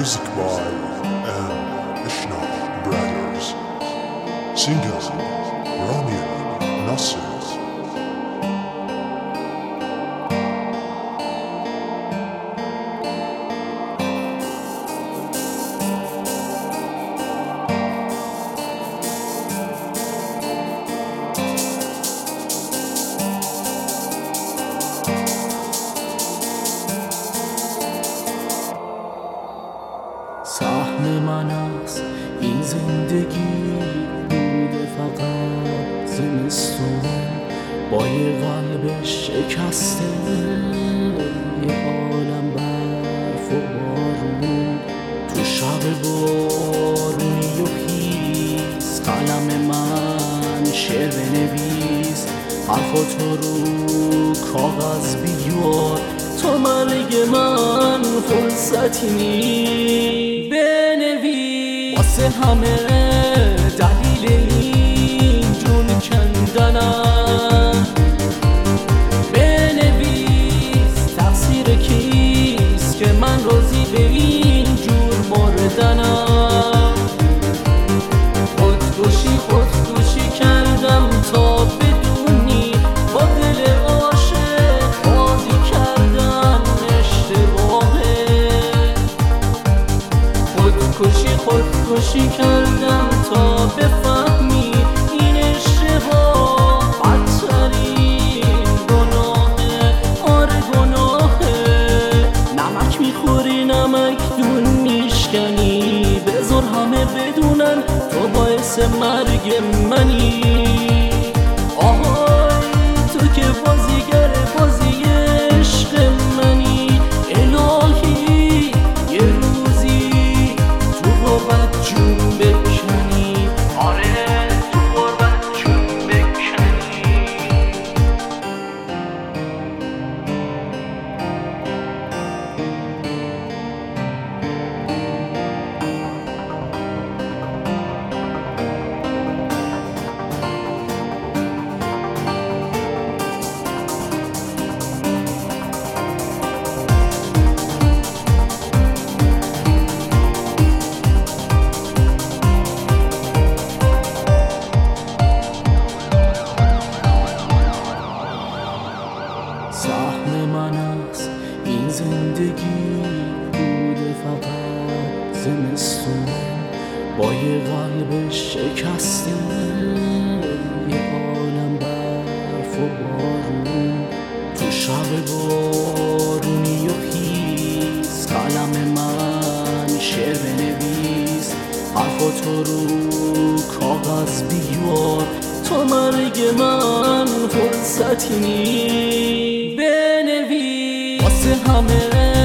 Music by Ishna Brothers. Singer Ramil Nasser. سهم من از این زندگی بوده فقط زمستون با یه قلب شکسته، یه عالم برف و بارون تو شب بارونی و خیز. قلم من شعر بنویس، حرفاتو رو کاغذ بیار، تا مرگ من فرصتی نی بنویس. واسه همه دلیل این جون کندنم بنویس. تقصیر کیست که من راضی به این جور مردنم؟ خودکشی کردم تا بدونی، با دل عاشق بازی کردم اشتباهه. خودکشی کردم تا بفهمی این اشتباه بدترین گناهه. آره گناهه. نمک میخوری نمک دون میشکنی، بذار همه بدونن تو باعث مرگ منی. آهای تو که بازیگر بازی عشق منی، الهی یه روزی تو غربت جون بکنی. آره تو غربت جون بکنی. سهم من از این زندگی بوده فقط زمستون با یه قلب شکسته، یه عالم برف و بارون تو شب بارونی و خیز. قلم من شعر بنویس، حرفاتو رو کاغذ بیار، تا مرگ من فرصتی نی بنویس. واسه همه